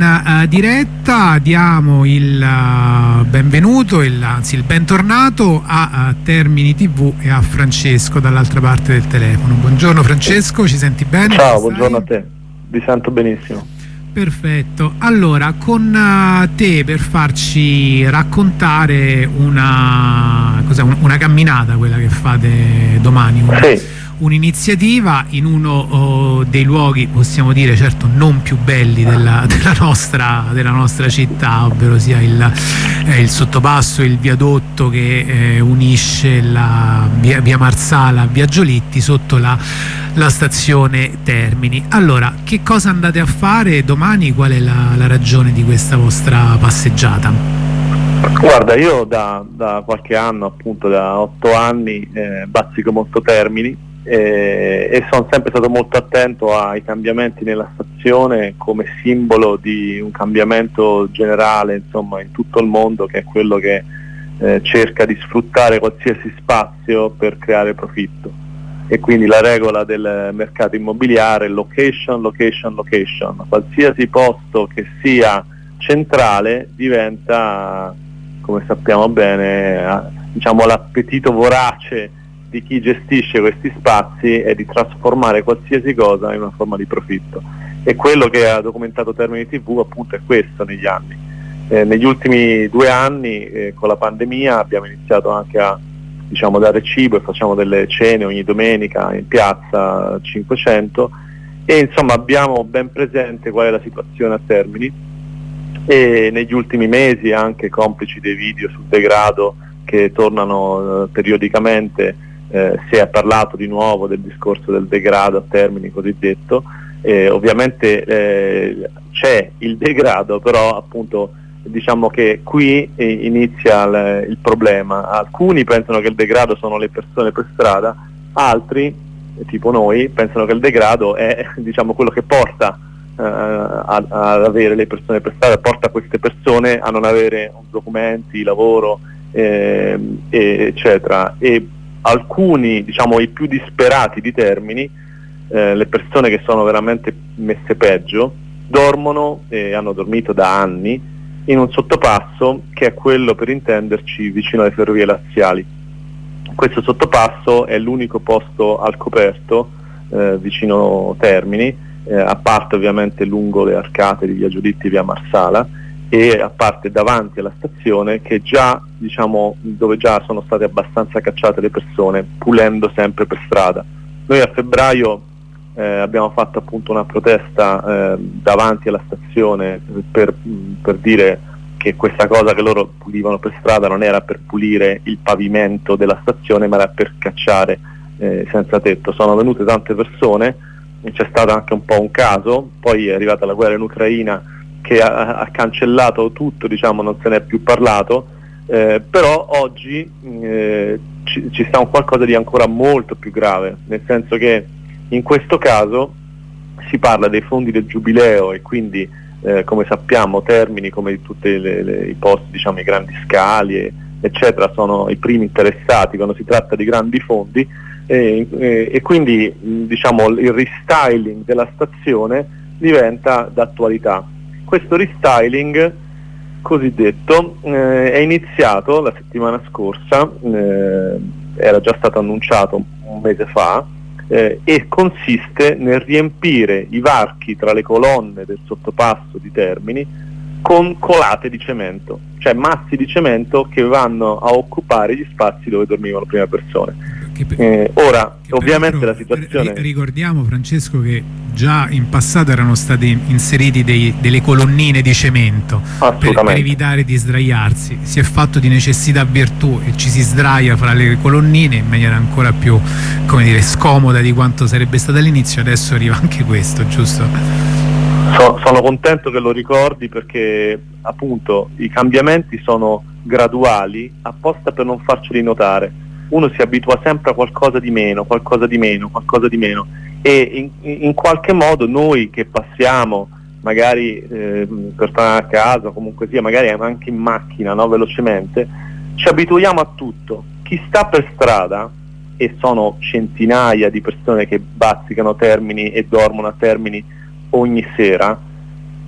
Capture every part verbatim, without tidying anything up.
uh, diretta. Diamo il uh, benvenuto, il, anzi il bentornato a uh, Termini tivù e a Francesco dall'altra parte del telefono. Buongiorno Francesco, ci senti bene? Ciao, buongiorno a te, vi sento benissimo. Perfetto, allora con uh, te per farci raccontare una, cos'è, un, una camminata, quella che fate domani, una, sì. un'iniziativa in uno oh, dei luoghi, possiamo dire certo non più belli della, della, nostra, della nostra città, ovvero sia il, eh, il sottopasso, il viadotto che eh, unisce la via, via Marsala a via Giolitti sotto la la stazione Termini. Allora, che cosa andate a fare domani? Qual è la, la ragione di questa vostra passeggiata? Guarda, io da, da qualche anno, appunto da otto anni, eh, bazzico molto Termini eh, e sono sempre stato molto attento ai cambiamenti nella stazione come simbolo di un cambiamento generale, insomma, in tutto il mondo, che è quello che eh, cerca di sfruttare qualsiasi spazio per creare profitto. E quindi la regola del mercato immobiliare, location, location, location, qualsiasi posto che sia centrale diventa, come sappiamo bene, diciamo, l'appetito vorace di chi gestisce questi spazi è di trasformare qualsiasi cosa in una forma di profitto, e quello che ha documentato Termini tivù appunto è questo negli anni. Eh, negli ultimi due anni eh, con la pandemia abbiamo iniziato anche a diciamo dare cibo e facciamo delle cene ogni domenica in piazza cinquecento, e insomma abbiamo ben presente qual è la situazione a Termini, e negli ultimi mesi, anche complici dei video sul degrado che tornano eh, periodicamente, eh, si è parlato di nuovo del discorso del degrado a Termini cosiddetto. Eh, ovviamente eh, c'è il degrado, però appunto diciamo che qui eh, inizia il, il problema. Alcuni pensano che il degrado sono le persone per strada, altri, tipo noi, pensano che il degrado è diciamo quello che porta eh, ad avere le persone per strada, porta queste persone a non avere documenti, lavoro, eh, eccetera. E alcuni, diciamo i più disperati di Termini, eh, le persone che sono veramente messe peggio, dormono e hanno dormito da anni in un sottopasso che è quello, per intenderci, vicino alle ferrovie laziali. Questo sottopasso è l'unico posto al coperto eh, vicino Termini, eh, a parte ovviamente lungo le arcate di via Giolitti e via Marsala, e a parte davanti alla stazione, che già diciamo dove già sono state abbastanza cacciate le persone, pulendo sempre per strada. Noi a febbraio Eh, abbiamo fatto appunto una protesta eh, davanti alla stazione per, per dire che questa cosa che loro pulivano per strada non era per pulire il pavimento della stazione, ma era per cacciare eh, senza tetto. Sono venute tante persone, c'è stato anche un po' un caso, poi è arrivata la guerra in Ucraina che ha, ha cancellato tutto, diciamo, non se ne è più parlato, eh, però oggi eh, ci, ci sta un qualcosa di ancora molto più grave, nel senso che in questo caso si parla dei fondi del Giubileo, e quindi eh, come sappiamo Termini, come tutti i posti, diciamo i grandi scali eccetera, sono i primi interessati quando si tratta di grandi fondi, e, e, e quindi diciamo il restyling della stazione diventa d'attualità. Questo restyling cosiddetto eh, è iniziato la settimana scorsa, eh, era già stato annunciato un, un mese fa, Eh, e consiste nel riempire i varchi tra le colonne del sottopasso di Termini con colate di cemento, cioè massi di cemento che vanno a occupare gli spazi dove dormivano prima persone. Eh, ora ovviamente la situazione, ricordiamo Francesco che già in passato erano stati inseriti dei, delle colonnine di cemento per, per evitare di sdraiarsi. Si è fatto di necessità virtù e ci si sdraia fra le colonnine in maniera ancora più, come dire, scomoda di quanto sarebbe stato all'inizio. Adesso arriva anche questo, giusto? So, sono contento che lo ricordi, perché appunto i cambiamenti sono graduali apposta per non farceli notare. Uno si abitua sempre a qualcosa di meno, qualcosa di meno, qualcosa di meno, e in, in qualche modo noi che passiamo magari eh, per tornare a casa, comunque sia, magari anche in macchina, no, velocemente, ci abituiamo a tutto. Chi sta per strada, e sono centinaia di persone che bazzicano Termini e dormono a Termini ogni sera,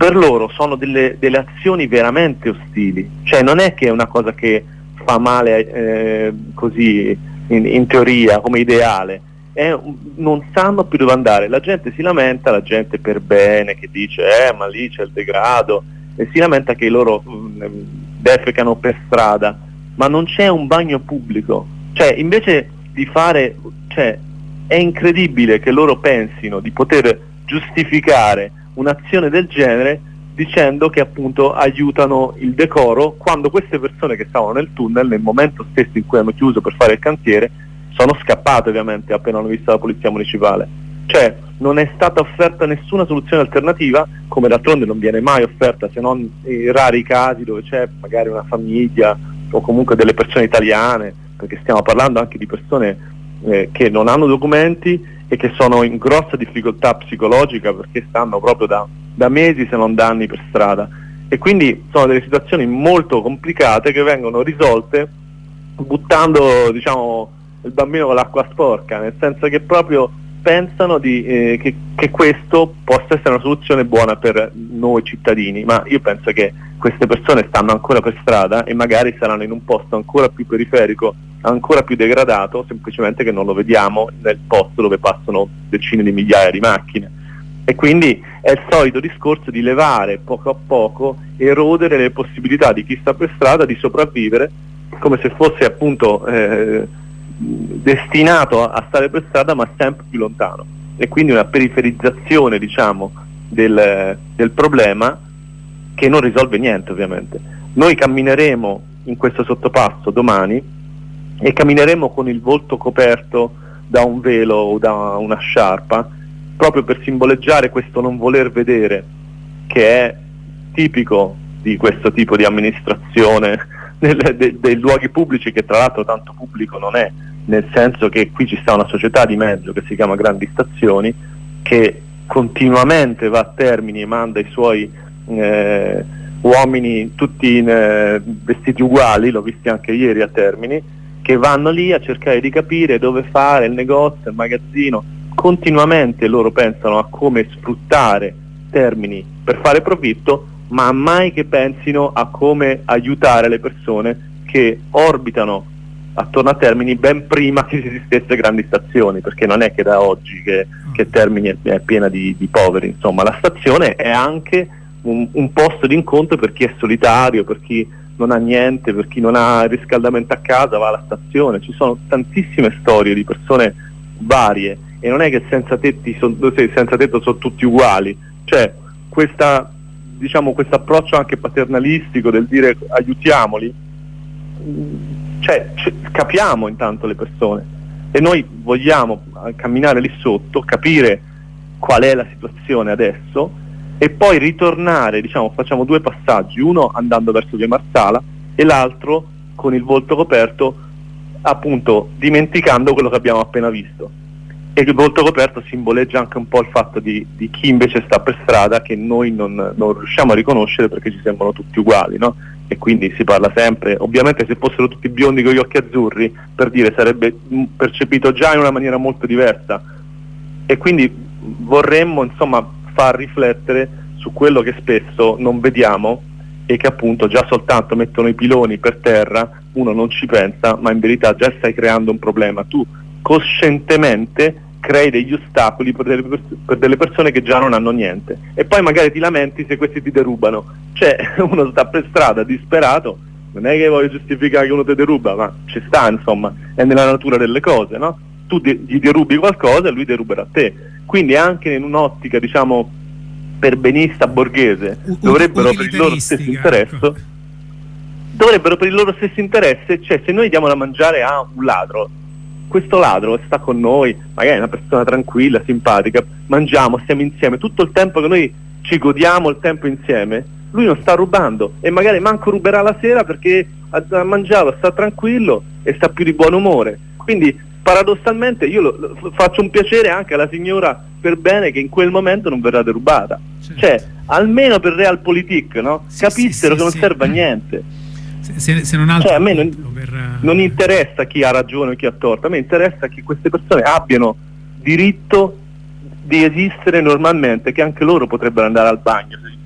per loro sono delle, delle azioni veramente ostili, cioè non è che è una cosa che fa male eh, così in, in teoria come ideale, è, non sanno più dove andare, la gente si lamenta, la gente per bene che dice eh ma lì c'è il degrado, e si lamenta che loro mh, defecano per strada, ma non c'è un bagno pubblico, cioè invece di fare, cioè è incredibile che loro pensino di poter giustificare un'azione del genere dicendo che appunto aiutano il decoro, quando queste persone che stavano nel tunnel nel momento stesso in cui hanno chiuso per fare il cantiere sono scappate ovviamente appena hanno visto la polizia municipale. Cioè non è stata offerta nessuna soluzione alternativa, come d'altronde non viene mai offerta se non in rari casi dove c'è magari una famiglia o comunque delle persone italiane, perché stiamo parlando anche di persone eh, che non hanno documenti e che sono in grossa difficoltà psicologica perché stanno proprio da, da mesi se non da anni per strada, e quindi sono delle situazioni molto complicate che vengono risolte buttando, diciamo, il bambino con l'acqua sporca, nel senso che proprio pensano di, eh, che, che questo possa essere una soluzione buona per noi cittadini, ma io penso che queste persone stanno ancora per strada e magari saranno in un posto ancora più periferico, ancora più degradato, semplicemente che non lo vediamo nel posto dove passano decine di migliaia di macchine. E quindi è il solito discorso di levare poco a poco, erodere le possibilità di chi sta per strada di sopravvivere, come se fosse appunto eh, destinato a stare per strada ma sempre più lontano, e quindi una periferizzazione, diciamo, del, del problema che non risolve niente ovviamente. Noi cammineremo in questo sottopasso domani e cammineremo con il volto coperto da un velo o da una sciarpa, proprio per simboleggiare questo non voler vedere che è tipico di questo tipo di amministrazione dei, dei, dei luoghi pubblici, che tra l'altro tanto pubblico non è, nel senso che qui ci sta una società di mezzo che si chiama Grandi Stazioni, che continuamente va a Termini e manda i suoi eh, uomini tutti in, eh, vestiti uguali, l'ho visti anche ieri a Termini, che vanno lì a cercare di capire dove fare il negozio, il magazzino. Continuamente loro pensano a come sfruttare Termini per fare profitto, ma mai che pensino a come aiutare le persone che orbitano attorno a Termini ben prima che esistesse Grandi Stazioni, perché non è che da oggi che, che Termini è, è piena di, di poveri. Insomma, la stazione è anche un, un posto di incontro per chi è solitario, per chi non ha niente, per chi non ha il riscaldamento a casa va alla stazione. Ci sono tantissime storie di persone varie, e non è che senza tetti son, senza tetto sono tutti uguali. Cioè questa, diciamo, questo approccio anche paternalistico del dire aiutiamoli, cioè c- capiamo intanto le persone, e noi vogliamo camminare lì sotto, capire qual è la situazione adesso e poi ritornare, diciamo, facciamo due passaggi, uno andando verso via Marsala e l'altro con il volto coperto, appunto dimenticando quello che abbiamo appena visto. E il volto coperto simboleggia anche un po' il fatto di, di chi invece sta per strada, che noi non, non riusciamo a riconoscere perché ci sembrano tutti uguali, no? E quindi si parla sempre, ovviamente se fossero tutti biondi con gli occhi azzurri, per dire, sarebbe percepito già in una maniera molto diversa, e quindi vorremmo, insomma, far riflettere su quello che spesso non vediamo e che appunto già soltanto mettono i piloni per terra, uno non ci pensa, ma in verità già stai creando un problema. Tu coscientemente crei degli ostacoli per delle, per delle persone che già non hanno niente, e poi magari ti lamenti se questi ti derubano. Cioè uno sta per strada disperato, non è che voglio giustificare che uno ti deruba, ma ci sta, insomma, è nella natura delle cose, no? Tu de- gli derubi qualcosa e lui deruberà te. Quindi anche in un'ottica, diciamo, perbenista borghese, U- dovrebbero per il loro stesso interesse ecco. dovrebbero per il loro stesso interesse, cioè se noi diamo da mangiare a un ladro, questo ladro sta con noi, magari è una persona tranquilla, simpatica, mangiamo, stiamo insieme, tutto il tempo che noi ci godiamo il tempo insieme, lui non sta rubando, e magari manco ruberà la sera perché ha mangiato, sta tranquillo e sta più di buon umore. Quindi paradossalmente io lo, lo, faccio un piacere anche alla signora per bene che in quel momento non verrà derubata. Certo. Cioè almeno per Realpolitik, no? Sì, capissero sì, sì, che non sì. serve a niente. Se, se non altro, cioè, a me non, per... non interessa chi ha ragione o chi ha torto, a me interessa che queste persone abbiano diritto di esistere normalmente, che anche loro potrebbero andare al bagno se,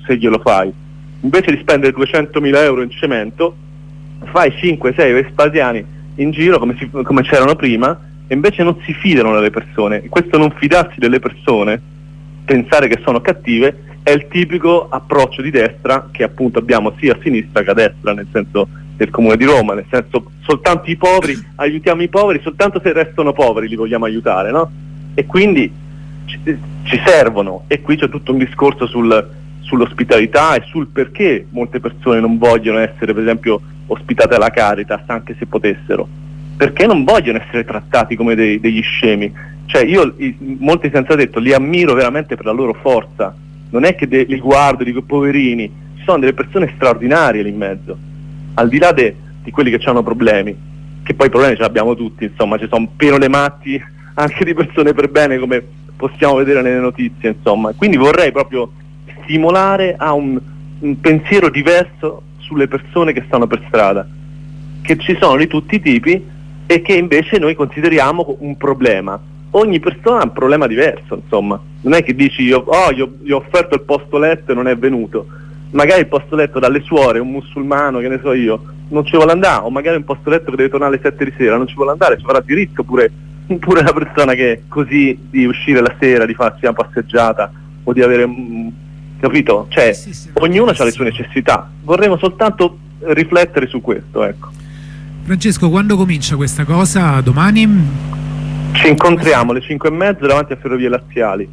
se glielo fai. Invece di spendere duecentomila euro in cemento, fai cinque sei Vespasiani in giro come, si, come c'erano prima, e invece non si fidano delle persone. Questo non fidarsi delle persone, pensare che sono cattive, è il tipico approccio di destra che appunto abbiamo sia a sinistra che a destra, nel senso del Comune di Roma, nel senso soltanto i poveri, aiutiamo i poveri, soltanto se restano poveri li vogliamo aiutare, no? E quindi ci, ci servono, e qui c'è tutto un discorso sul, sull'ospitalità e sul perché molte persone non vogliono essere per esempio ospitate alla Caritas anche se potessero, perché non vogliono essere trattati come dei, degli scemi. Cioè io i, molti senza tetto li ammiro veramente per la loro forza, non è che de, li guardo e dico poverini, ci sono delle persone straordinarie lì in mezzo, al di là de, di quelli che hanno problemi, che poi i problemi ce li abbiamo tutti, insomma, ci sono pieno le matti anche di persone per bene, come possiamo vedere nelle notizie, insomma. Quindi vorrei proprio stimolare a un, un pensiero diverso sulle persone che stanno per strada, che ci sono di tutti i tipi e che invece noi consideriamo un problema. Ogni persona ha un problema diverso, insomma, non è che dici io, oh, io gli ho offerto il posto letto e non è venuto, magari il posto letto dalle suore, un musulmano, che ne so io, non ci vuole andare, o magari un posto letto che deve tornare alle sette di sera, non ci vuole andare, ci farà diritto pure, pure la persona che è così, di uscire la sera, di farsi una passeggiata o di avere, mh, capito? Cioè, sì, sì, ognuno ha le sue necessità, vorremmo soltanto riflettere su questo, ecco. Francesco, quando comincia questa cosa? Domani? Ci incontriamo alle cinque e mezza davanti a Ferrovie Laziali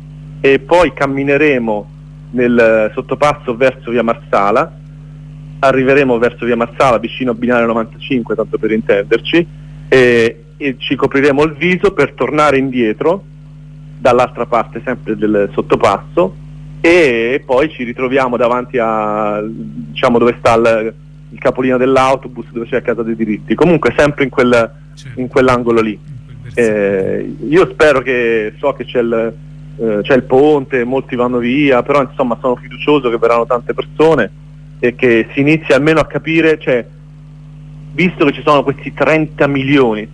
e poi cammineremo nel sottopasso verso via Marsala, arriveremo verso via Marsala vicino a Binario novantacinque, tanto per intenderci, e, e ci copriremo il viso per tornare indietro dall'altra parte sempre del sottopasso, e poi ci ritroviamo davanti a, diciamo, dove sta il, il capolino dell'autobus, dove c'è Casa dei Diritti, comunque sempre in, quel, certo. in quell'angolo lì. Eh, io spero che, so che c'è il, eh, c'è il ponte, molti vanno via, però insomma sono fiducioso che verranno tante persone e che si inizi almeno a capire, cioè, visto che ci sono questi trenta milioni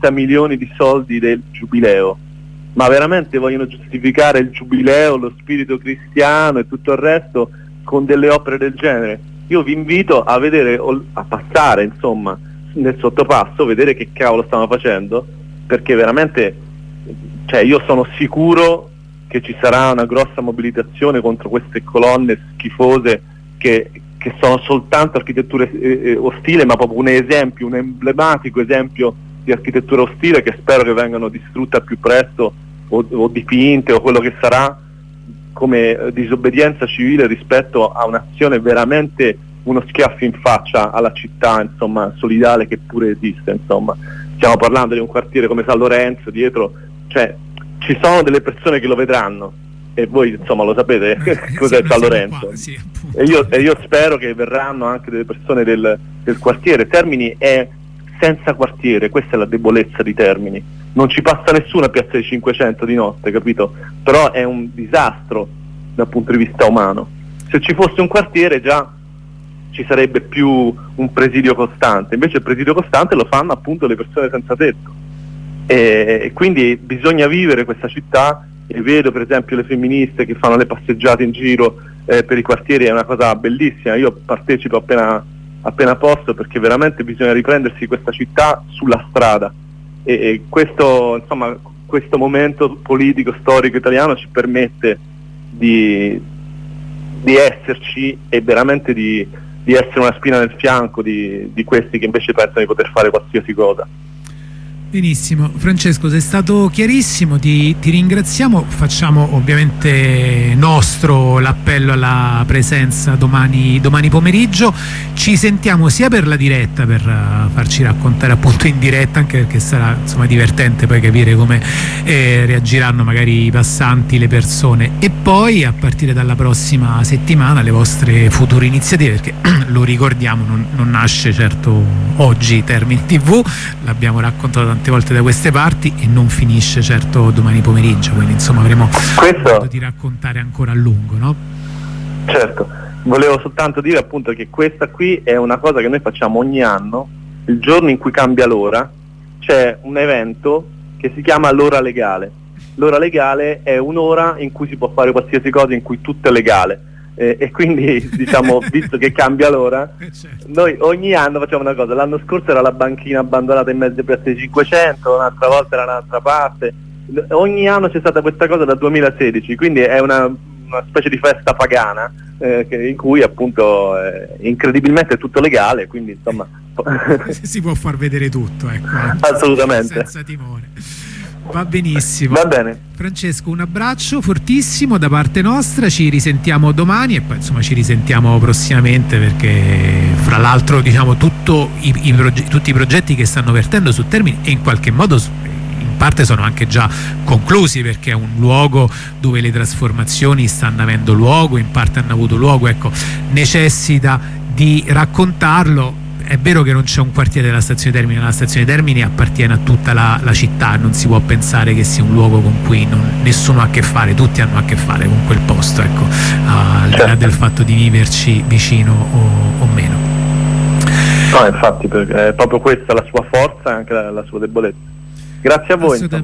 di soldi del giubileo, ma veramente vogliono giustificare il giubileo, lo spirito cristiano e tutto il resto con delle opere del genere? Io vi invito a vedere, a passare insomma nel sottopasso, vedere che cavolo stanno facendo, perché veramente, cioè, io sono sicuro che ci sarà una grossa mobilitazione contro queste colonne schifose che, che sono soltanto architettura eh, ostile, ma proprio un esempio, un emblematico esempio di architettura ostile, che spero che vengano distrutte al più presto o, o dipinte o quello che sarà, come eh, disobbedienza civile rispetto a un'azione veramente uno schiaffo in faccia alla città, insomma, solidale, che pure esiste, insomma. Stiamo parlando di un quartiere come San Lorenzo, dietro, cioè ci sono delle persone che lo vedranno, e voi insomma lo sapete eh, cos'è San Lorenzo, qua, sì, e, io, e io spero che verranno anche delle persone del, del quartiere. Termini è senza quartiere, questa è la debolezza di Termini, non ci passa nessuno a Piazza dei Cinquecento di notte, capito? Però è un disastro dal punto di vista umano. Se ci fosse un quartiere già ci sarebbe più un presidio costante, invece il presidio costante lo fanno appunto le persone senza tetto, e, e quindi bisogna vivere questa città, e vedo per esempio le femministe che fanno le passeggiate in giro eh, per i quartieri, è una cosa bellissima, io partecipo appena, appena posso, perché veramente bisogna riprendersi questa città sulla strada, e, e questo, insomma, questo momento politico, storico italiano ci permette di, di esserci e veramente di di essere una spina nel fianco di, di questi che invece pensano di poter fare qualsiasi cosa. Benissimo, Francesco, sei stato chiarissimo, ti, ti ringraziamo, facciamo ovviamente nostro l'appello alla presenza domani, domani pomeriggio, ci sentiamo sia per la diretta, per uh, farci raccontare appunto in diretta, anche perché sarà insomma divertente poi capire come eh, reagiranno magari i passanti, le persone, e poi a partire dalla prossima settimana le vostre future iniziative, perché lo ricordiamo non, non nasce certo oggi Termini tivù, l'abbiamo raccontato tante volte da queste parti e non finisce certo domani pomeriggio, quindi insomma avremo modo di raccontare ancora a lungo, no? Certo, volevo soltanto dire appunto che questa qui è una cosa che noi facciamo ogni anno, il giorno in cui cambia l'ora c'è un evento che si chiama l'ora legale. L'ora legale è un'ora in cui si può fare qualsiasi cosa, in cui tutto è legale, eh, e quindi diciamo, visto che cambia l'ora, noi ogni anno facciamo una cosa. L'anno scorso era la banchina abbandonata in mezzo ai Piazza dei Cinquecento, un'altra volta era un'altra parte, ogni anno c'è stata questa cosa dal duemilasedici, quindi è una, una specie di festa pagana eh, che, in cui appunto eh, incredibilmente è tutto legale, quindi insomma si può far vedere tutto, ecco, assolutamente, senza timore. Va benissimo. Va bene. Francesco, un abbraccio fortissimo da parte nostra, ci risentiamo domani e poi insomma ci risentiamo prossimamente, perché fra l'altro diciamo tutto i, i progetti, tutti i progetti che stanno vertendo su Termini e in qualche modo in parte sono anche già conclusi, perché è un luogo dove le trasformazioni stanno avendo luogo, in parte hanno avuto luogo, ecco, necessita di raccontarlo. È vero che non c'è un quartiere della stazione Termini, la stazione Termini appartiene a tutta la, la città, non si può pensare che sia un luogo con cui non, nessuno ha a che fare, tutti hanno a che fare con quel posto, ecco, al di là del fatto di viverci vicino o, o meno. No, infatti, perché è proprio questa la sua forza e anche la, la sua debolezza. Grazie a voi.